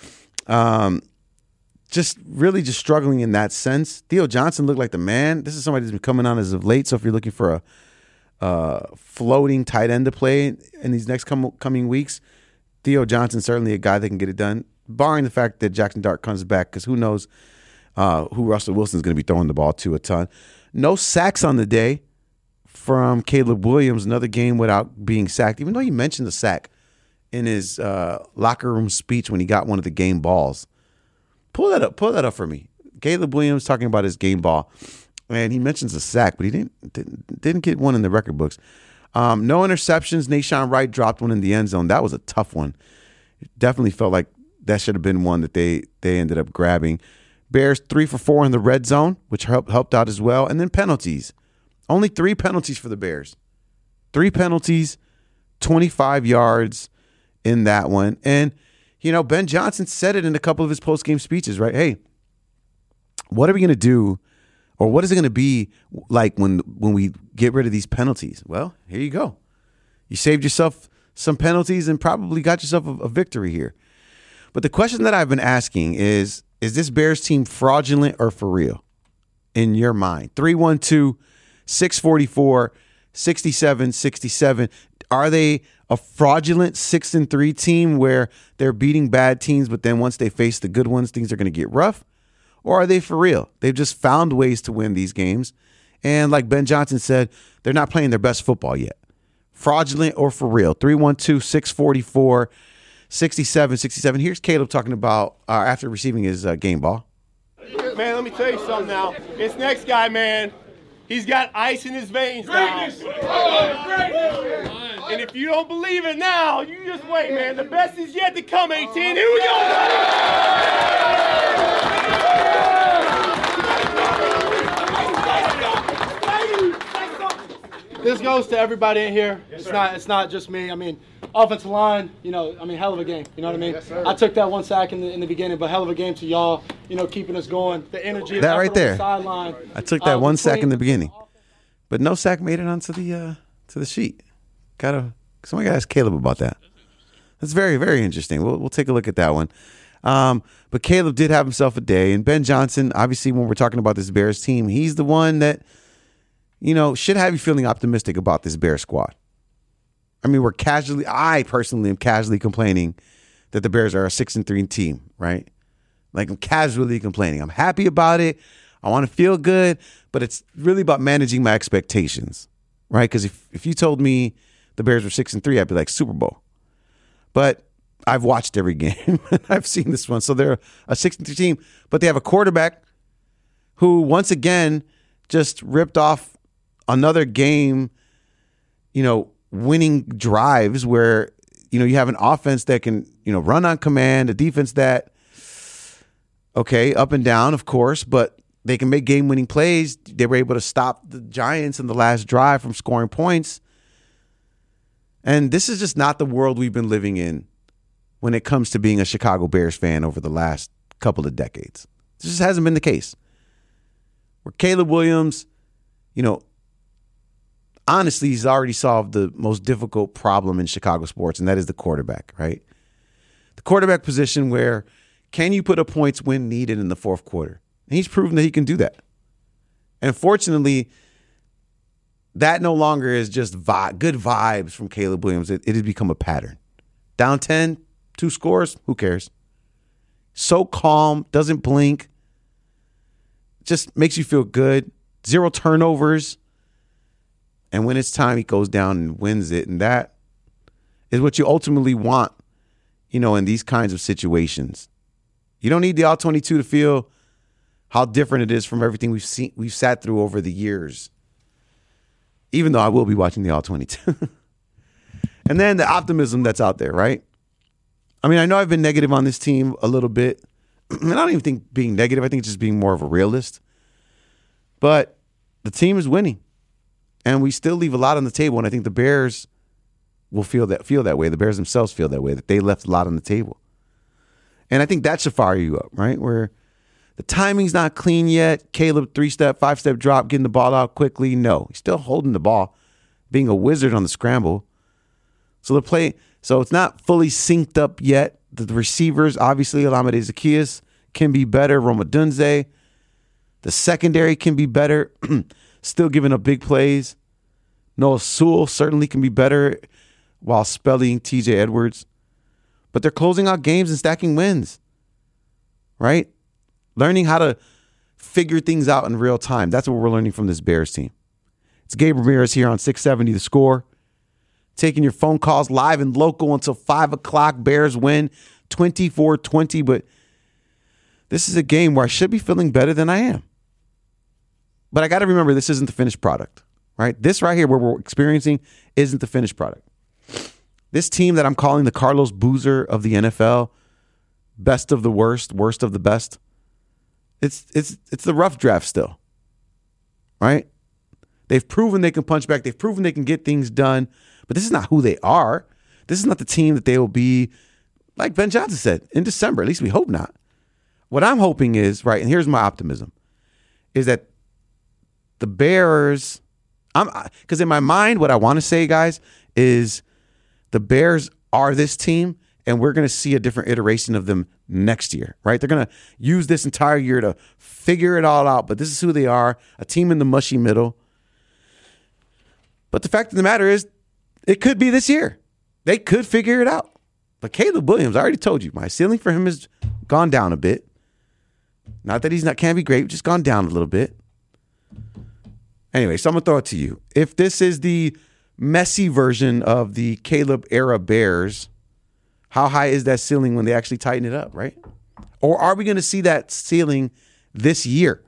Just struggling in that sense. Theo Johnson looked like the man. This is somebody that's been coming on as of late. So if you're looking for a floating tight end to play in these next coming weeks, Theo Johnson's certainly a guy that can get it done, barring the fact that Jackson Dart comes back, because who knows who Russell Wilson's going to be throwing the ball to a ton. No sacks on the day from Caleb Williams, another game without being sacked, even though he mentioned the sack in his locker room speech when he got one of the game balls. Pull that up for me. Caleb Williams talking about his game ball, and he mentions a sack, but he didn't get one in the record books. No interceptions. Nahshon Wright dropped one in the end zone. That was a tough one. It definitely felt like that should have been one that they ended up grabbing. Bears 3 for 4 in the red zone, which helped out as well. And then penalties. Only 3 penalties for the Bears. 3 penalties, 25 yards in that one. And Ben Johnson said it in a couple of his post-game speeches, right? Hey, what are we going to do, or what is it going to be like when we get rid of these penalties? Well, here you go. You saved yourself some penalties and probably got yourself a victory here. But the question that I've been asking is this Bears team fraudulent or for real in your mind? 312-644-6767. Are they a fraudulent 6-3 team where they're beating bad teams, but then once they face the good ones, things are going to get rough? Or are they for real? They've just found ways to win these games. And like Ben Johnson said, they're not playing their best football yet. Fraudulent or for real? 312-644-6767. Here's Caleb talking about after receiving his game ball. Man, let me tell you something now. This next guy, man, he's got ice in his veins now. And if you don't believe it now, you just wait, man. The best is yet to come, 18. Here we go. This goes to everybody in here. It's not just me. Offensive line, hell of a game. You know what I mean? Yes, I took that 1 sack in the beginning, but hell of a game to y'all, keeping us going. The energy that right there. On the sideline. I took that 1 sack in the beginning. But no sack made it onto the sheet. Somebody gotta ask Caleb about that. That's very, very interesting. We'll take a look at that one. But Caleb did have himself a day, and Ben Johnson, obviously, when we're talking about this Bears team, he's the one that should have you feeling optimistic about this Bears squad. I personally am casually complaining that the Bears are a 6-3 team, right? Like, I'm casually complaining. I'm happy about it. I want to feel good, but it's really about managing my expectations, right? Because if you told me the Bears were 6-3, I'd be like, Super Bowl. But I've watched every game. I've seen this one. So they're a 6-3 team, but they have a quarterback who, once again, just ripped off another game, winning drives where, you have an offense that can, run on command, a defense that, okay, up and down, of course, but they can make game-winning plays. They were able to stop the Giants in the last drive from scoring points. And this is just not the world we've been living in when it comes to being a Chicago Bears fan over the last couple of decades. This just hasn't been the case. Where Caleb Williams, honestly, he's already solved the most difficult problem in Chicago sports, and that is the quarterback, right? The quarterback position where can you put a points when needed in the fourth quarter? And he's proven that he can do that. And fortunately, that no longer is just good vibes from Caleb Williams. It has become a pattern. Down 10, 2 scores, who cares? So calm, doesn't blink. Just makes you feel good. 0 turnovers. And when it's time, he goes down and wins it. And that is what you ultimately want, in these kinds of situations. You don't need the All-22 to feel how different it is from everything we've sat through over the years. Even though I will be watching the All-22. And then the optimism that's out there, right? I mean, I know I've been negative on this team a little bit. And I don't even think being negative. I think it's just being more of a realist. But the team is winning. And we still leave a lot on the table. And I think the Bears will feel that way. The Bears themselves feel that way, that they left a lot on the table. And I think that should fire you up, right? Where the timing's not clean yet. Caleb, 3-step, 5-step drop, getting the ball out quickly. No, he's still holding the ball, being a wizard on the scramble. So it's not fully synced up yet. The receivers, obviously, Olamide Zaccheaus can be better. Rome Odunze. The secondary can be better. Still giving up big plays. Noah Sewell certainly can be better while spelling TJ Edwards. But they're closing out games and stacking wins, right? Learning how to figure things out in real time. That's what we're learning from this Bears team. It's Gabe Ramirez here on 670 The Score. Taking your phone calls live and local until 5 o'clock. Bears win 24-20. But this is a game where I should be feeling better than I am. But I got to remember, this isn't the finished product, right? This right here, where we're experiencing, isn't the finished product. This team that I'm calling the Carlos Boozer of the NFL, best of the worst, worst of the best, it's the rough draft still, right? They've proven they can punch back. They've proven they can get things done. But this is not who they are. This is not the team that they will be, like Ben Johnson said, in December. At least we hope not. What I'm hoping is, right, and here's my optimism, is that the Bears, because in my mind, what I want to say, guys, is the Bears are this team, and we're going to see a different iteration of them next year, right? They're going to use this entire year to figure it all out, but this is who they are, a team in the mushy middle. But the fact of the matter is, it could be this year. They could figure it out. But Caleb Williams, I already told you, my ceiling for him has gone down a bit. Not that can't be great, just gone down a little bit. Anyway, so I'm going to throw it to you. If this is the messy version of the Caleb era Bears, how high is that ceiling when they actually tighten it up, right? Or are we going to see that ceiling this year?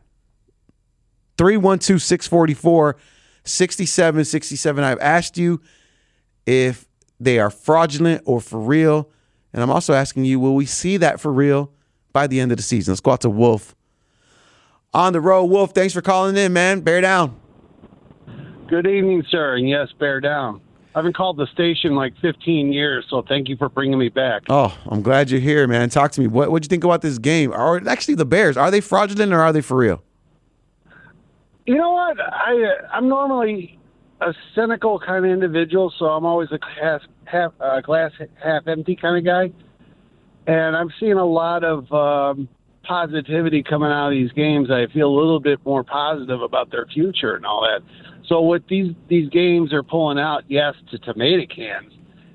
312-644-6767. I've asked you if they are fraudulent or for real. And I'm also asking you, will we see that for real by the end of the season? Let's go out to Wolf on the road. Wolf, thanks for calling in, man. Bear down. Good evening, sir. And yes, bear down. I haven't called the station like 15 years, so thank you for bringing me back. Oh, I'm glad you're here, man. Talk to me. What'd you think about this game? Or actually the Bears, are they fraudulent or are they for real? You know what? I'm normally a cynical kind of individual, so I'm always a glass half empty kind of guy. And I'm seeing a lot of positivity coming out of these games. I feel a little bit more positive about their future and all that. So what these games are pulling out, yes, to tomato cans,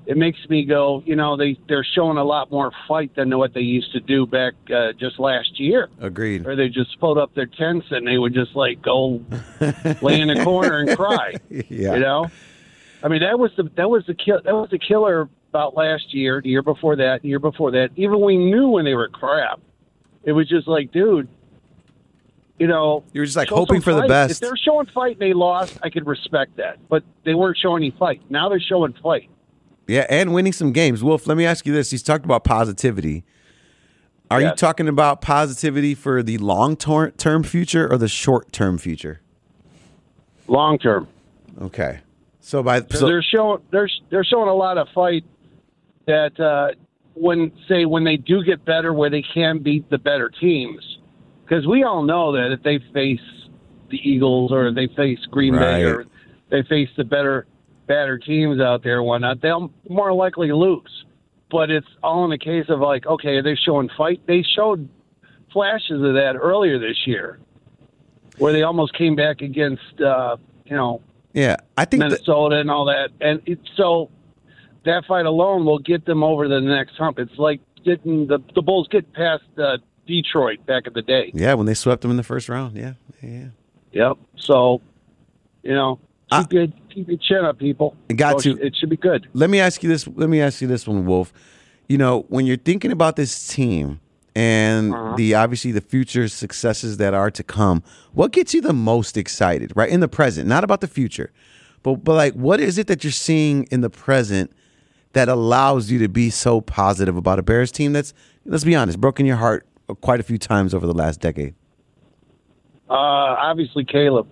it makes me go, they're showing a lot more fight than what they used to do back just last year. Agreed. Or they just pulled up their tents and they would just go lay in a corner and cry. Yeah. I mean, that was the killer about last year, the year before that, the year before that. Even we knew when they were crap. It was just like, dude, you were just hoping for the best. If they're showing fight and they lost, I could respect that. But they weren't showing any fight. Now they're showing fight. Yeah, and winning some games. Wolf, let me ask you this. He's talked about positivity. Are you talking about positivity for the long-term future or the short-term future? Long-term. Okay. They're showing a lot of fight that when they do get better, where they can beat the better teams. Because we all know that if they face the Eagles or they face Green Bay or they face the better teams out there and whatnot, they'll more likely lose. But it's all in the case of okay, are they showing fight? They showed flashes of that earlier this year, where they almost came back against, I think Minnesota and all that. And so that fight alone will get them over the next hump. It's like getting the Bulls get past Detroit back in the day. Yeah, when they swept them in the first round. Yeah. Yep. So, keep your chin up, people. It should be good. Let me ask you this one, Wolf. When you're thinking about this team and obviously the future successes that are to come, what gets you the most excited, right? In the present, not about the future, but what is it that you're seeing in the present that allows you to be so positive about a Bears team that's, let's be honest, broken your heart quite a few times over the last decade? Obviously, Caleb.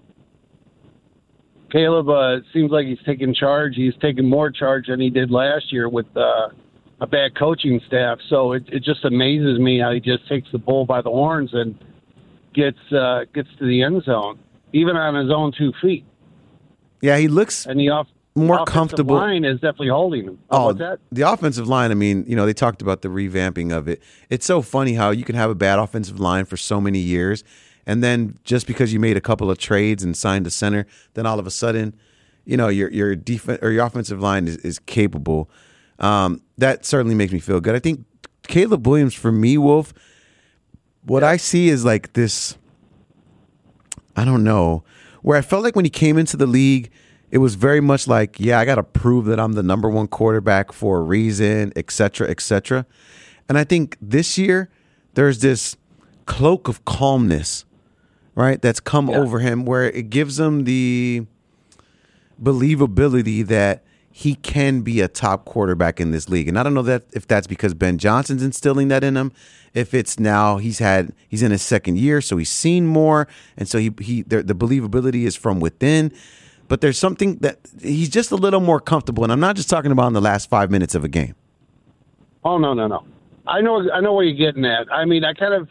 Caleb seems like he's taking charge. He's taking more charge than he did last year with a bad coaching staff. So it just amazes me how he just takes the bull by the horns and gets to the end zone, even on his own 2 feet. Yeah, he looks more comfortable. The line is definitely holding him. What's that? The offensive line, I mean, they talked about the revamping of it. It's so funny how you can have a bad offensive line for so many years, and then just because you made a couple of trades and signed a center, then all of a sudden, your defense or your offensive line is capable. That certainly makes me feel good. I think Caleb Williams, for me, Wolf, what I see is this, I don't know, where I felt like when he came into the league, it was very much I got to prove that I'm the number one quarterback for a reason, et cetera, et cetera. And I think this year there's this cloak of calmness, right, that's come over him where it gives him the believability that he can be a top quarterback in this league. And I don't know if that's because Ben Johnson's instilling that in him, if it's now he's in his second year, so he's seen more, and so the believability is from within. But there's something that he's just a little more comfortable, and I'm not just talking about in the last 5 minutes of a game. Oh, no. I know where you're getting at. I mean,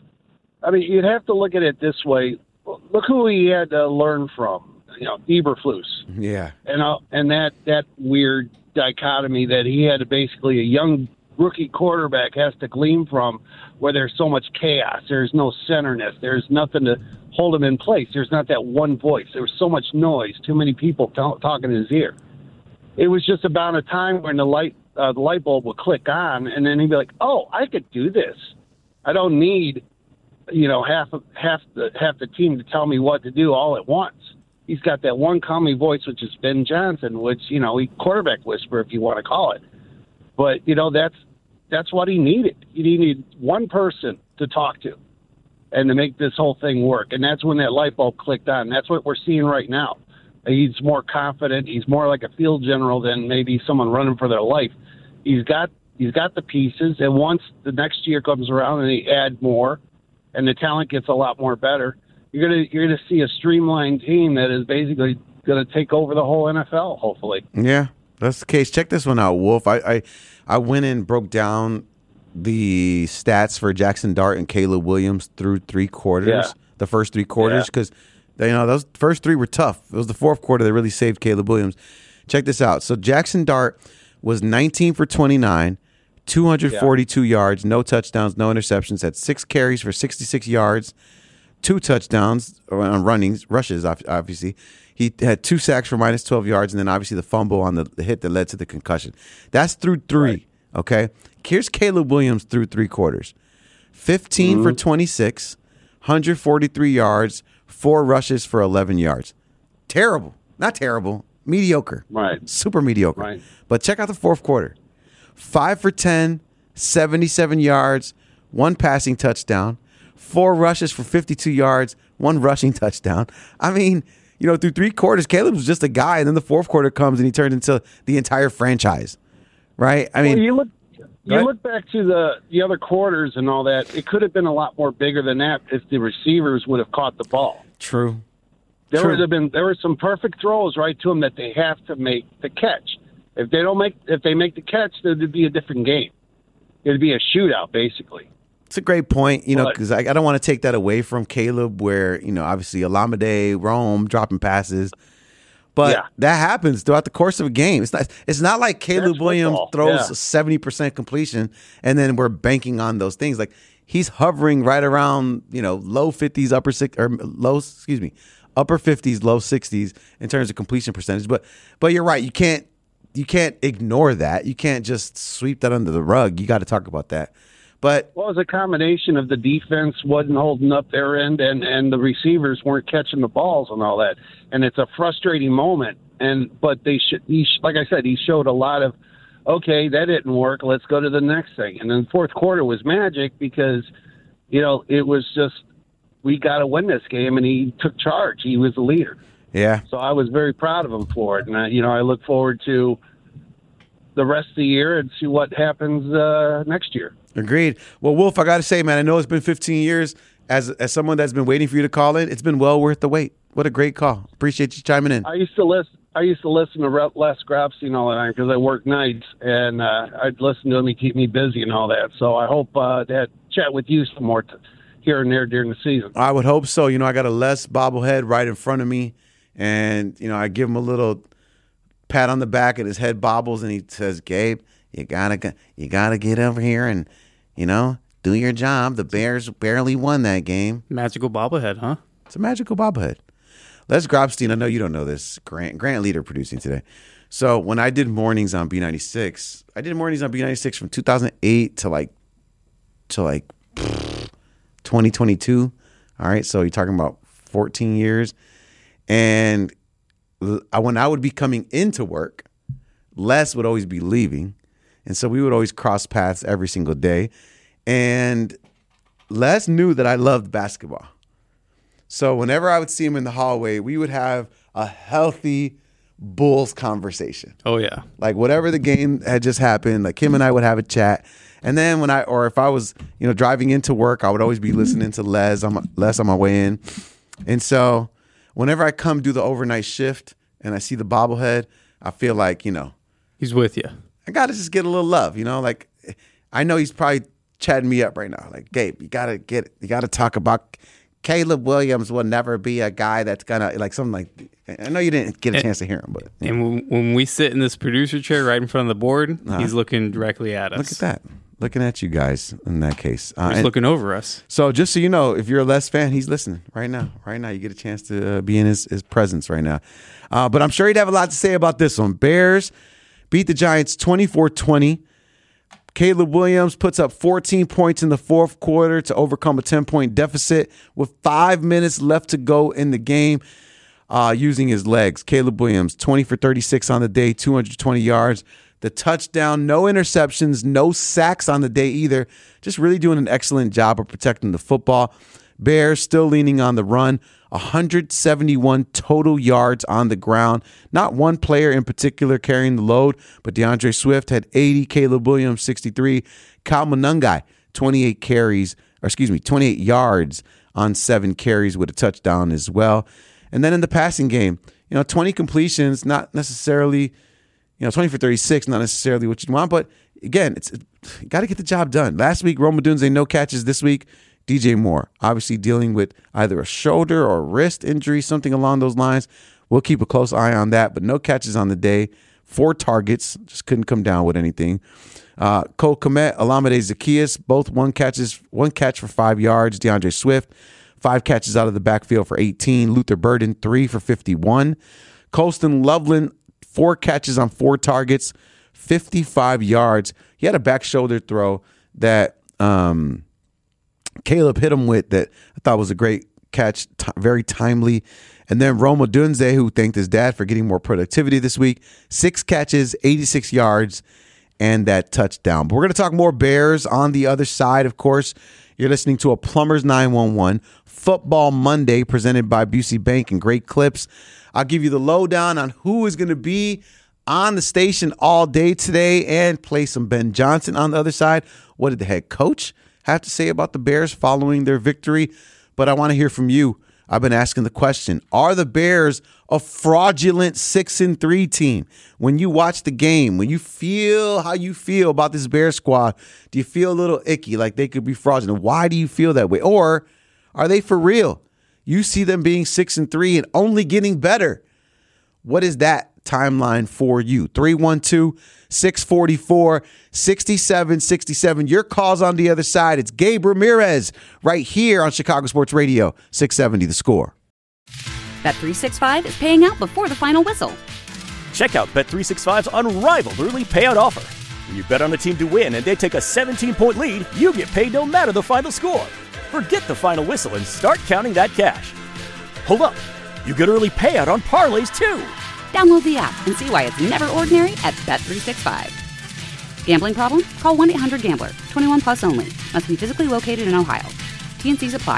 you'd have to look at it this way. Look who he had to learn from. Eberflus. Yeah. And that weird dichotomy that he had basically a young rookie quarterback has to glean from, where there's so much chaos. There's no centerness. There's nothing to hold him in place. There's not that one voice. There was so much noise, too many people talking in his ear. It was just about a time when the light bulb would click on, and then he'd be like, "Oh, I could do this. I don't need, half the team to tell me what to do all at once." He's got that one calming voice, which is Ben Johnson, which he quarterback whisper, if you want to call it. But that's what he needed. He needed one person to talk to, and to make this whole thing work. And that's when that light bulb clicked on. That's what we're seeing right now. He's more confident. He's more like a field general than maybe someone running for their life. He's got the pieces, and once the next year comes around and they add more, and the talent gets a lot more better, you're gonna see a streamlined team that is basically gonna take over the whole NFL. Hopefully. Yeah, that's the case. Check this one out, Wolf. I went and broke down the stats for Jackson Dart and Caleb Williams through 3 quarters, the first 3 quarters, because those first 3 were tough. It was the fourth quarter that really saved Caleb Williams. Check this out. So Jackson Dart was 19 for 29, 242 yards, no touchdowns, no interceptions, had 6 carries for 66 yards, 2 touchdowns on rushes, obviously. He had 2 sacks for minus 12 yards, and then obviously the fumble on the hit that led to the concussion. That's through 3, okay? Here's Caleb Williams through 3 quarters. 15 for 26, 143 yards, 4 rushes for 11 yards. Terrible. Not terrible. Mediocre. Right. Super mediocre. Right. But check out the fourth quarter. 5 for 10, 77 yards, 1 passing touchdown, 4 rushes for 52 yards, 1 rushing touchdown. I mean, through 3 quarters, Caleb was just a guy, and then the fourth quarter comes and he turned into the entire franchise, right? I mean, you look back to the other quarters and all that. It could have been a lot more bigger than that if the receivers would have caught the ball. True. There were some perfect throws right to them that they have to make the catch. If they make the catch, there'd be a different game. It'd be a shootout, basically. It's a great point, because I don't want to take that away from Caleb where, obviously Olamide, Rome dropping passes. But that happens throughout the course of a game. It's not like Caleb Williams throws 70% completion and then we're banking on those things. Like he's hovering right around, low 50s, upper 50s, low 60s in terms of completion percentage. But you're right. You can't ignore that. You can't just sweep that under the rug. You got to talk about that. But it was a combination of the defense wasn't holding up their end and the receivers weren't catching the balls and all that. And it's a frustrating moment. But like I said, he showed a lot of, okay, that didn't work. Let's go to the next thing. And then the fourth quarter was magic because, it was just, we got to win this game. And he took charge. He was the leader. Yeah. So I was very proud of him for it. And, I look forward to the rest of the year and see what happens next year. Agreed. Well, Wolf, I got to say, man, I know it's been 15 years. As someone that's been waiting for you to call in, it's been well worth the wait. What a great call. Appreciate you chiming in. I used to listen to Les Grabstein all the time because I work nights, and I'd listen to him. He'd keep me busy and all that. So I hope to chat with you some more here and there during the season. I would hope so. I got a Les bobblehead right in front of me, and, I give him a little pat on the back and his head bobbles, and he says, Gabe, you gotta get over here and, do your job. The Bears barely won that game. Magical bobblehead, huh? It's a magical bobblehead. Les Grabstein, I know you don't know this. Grant Leader producing today. So when I did mornings on B96, from 2008 to 2022. All right, so you're talking about 14 years. And when I would be coming into work, Les would always be leaving. And so we would always cross paths every single day. And Les knew that I loved basketball. So whenever I would see him in the hallway, we would have a healthy Bulls conversation. Oh, yeah. Like whatever the game had just happened, like him and I would have a chat. And then if I was, driving into work, I would always be listening to Les on my way in. And so whenever I come do the overnight shift and I see the bobblehead, I feel like, he's with you. I got to just get a little love, like I know he's probably chatting me up right now. Like, Gabe, you got to talk about Caleb Williams will never be a guy that's going to something like, I know you didn't get a chance to hear him, but. Yeah. And when we sit in this producer chair right in front of the board, he's looking directly at us. Look at that. Looking at you guys in that case. He's looking over us. So just so you know, if you're a Les fan, he's listening right now. Right now, you get a chance to be in his presence right now. But I'm sure he'd have a lot to say about this one. Bears beat the Giants 24-20. Caleb Williams puts up 14 points in the fourth quarter to overcome a 10-point deficit with 5 minutes left to go in the game using his legs. Caleb Williams, 20 for 36 on the day, 220 yards. The touchdown, no interceptions, no sacks on the day either. Just really doing an excellent job of protecting the football. Bears still leaning on the run. 171 total yards on the ground. Not one player in particular carrying the load, but DeAndre Swift had 80, Caleb Williams 63, Kyle Monangai 28 yards on 7 carries with a touchdown as well. And then in the passing game, 20 completions, not necessarily, 20 for 36, not necessarily what you want, but again, you got to get the job done. Last week, Rome Odunze, no catches. This week, DJ Moore, obviously dealing with either a shoulder or wrist injury, something along those lines. We'll keep a close eye on that, but no catches on the day. 4 targets, just couldn't come down with anything. Cole Kmet, Olamide Zaccheaus, both one catch for 5 yards. DeAndre Swift, 5 catches out of the backfield for 18. Luther Burden, 3 for 51. Colston Loveland, 4 catches on 4 targets, 55 yards. He had a back shoulder throw that Caleb hit him with that I thought was a great catch, very timely. And then Roma Dunze, who thanked his dad for getting more productivity this week, 6 catches, 86 yards, and that touchdown. But we're going to talk more Bears on the other side, of course. You're listening to a Plumbers 911 Football Monday presented by Busey Bank and Great Clips. I'll give you the lowdown on who is going to be on the station all day today and play some Ben Johnson on the other side. What did the head coach have to say about the Bears following their victory? But I want to hear from you. I've been asking the question, are the Bears a fraudulent 6-3 team? When you watch the game, when you feel how you feel about this Bears squad, do you feel a little icky, like they could be fraudulent? Why do you feel that way? Or are they for real? You see them being 6-3 and only getting better. What is that timeline for you? 312-644-6767. Your calls on the other side. It's Gabe Ramirez right here on Chicago Sports Radio, 670 The Score. Bet365 is paying out before the final whistle. Check out Bet365's unrivaled early payout offer. When you bet on a team to win and they take a 17-point lead, you get paid no matter the final score. Forget the final whistle and start counting that cash. Hold up. You get early payout on parlays, too. Download the app and see why it's never ordinary at Bet365. Gambling problem? Call 1-800-GAMBLER. 21 plus only. Must be physically located in Ohio. T&Cs apply.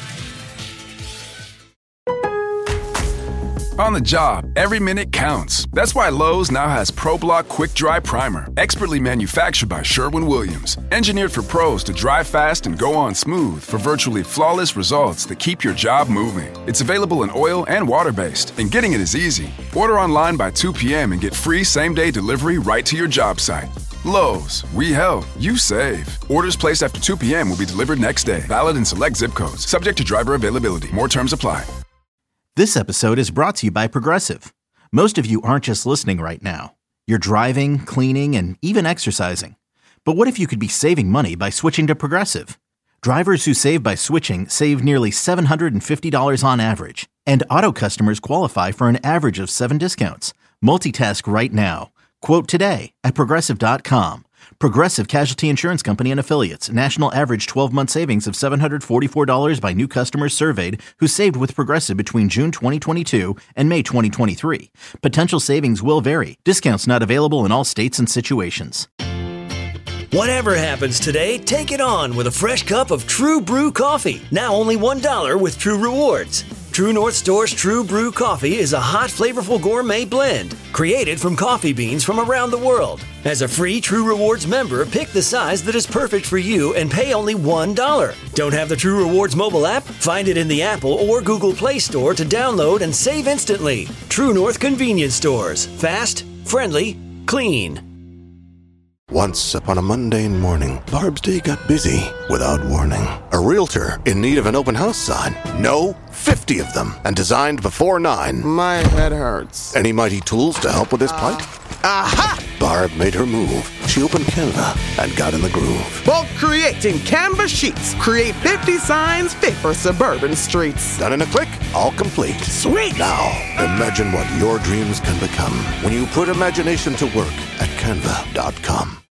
On the job, every minute counts. That's why Lowe's now has ProBlock Quick Dry Primer, expertly manufactured by Sherwin-Williams. Engineered for pros to dry fast and go on smooth for virtually flawless results that keep your job moving. It's available in oil and water-based, and getting it is easy. Order online by 2 p.m. and get free same-day delivery right to your job site. Lowe's, we help, you save. Orders placed after 2 p.m. will be delivered next day. Valid in select zip codes. Subject to driver availability. More terms apply. This episode is brought to you by Progressive. Most of you aren't just listening right now. You're driving, cleaning, and even exercising. But what if you could be saving money by switching to Progressive? Drivers who save by switching save nearly $750 on average. And auto customers qualify for an average of 7 discounts. Multitask right now. Quote today at Progressive.com. Progressive Casualty Insurance Company and Affiliates. National average 12-month savings of $744 by new customers surveyed who saved with Progressive between June 2022 and May 2023. Potential savings will vary. Discounts not available in all states and situations. Whatever happens today, take it on with a fresh cup of True Brew coffee. Now only $1 with True Rewards. True North Store's True Brew Coffee is a hot, flavorful gourmet blend created from coffee beans from around the world. As a free True Rewards member, pick the size that is perfect for you and pay only $1. Don't have the True Rewards mobile app? Find it in the Apple or Google Play Store to download and save instantly. True North Convenience Stores. Fast, friendly, clean. Once upon a mundane morning, Barb's day got busy without warning. A realtor in need of an open house sign. No, 50 of them, and designed before 9. My head hurts. Any mighty tools to help with this plight? Aha! Barb made her move. She opened Canva and got in the groove. Bulk creating Canva sheets. Create 50 signs fit for suburban streets. Done in a click, all complete. Sweet! Now, imagine what your dreams can become when you put imagination to work at Canva.com.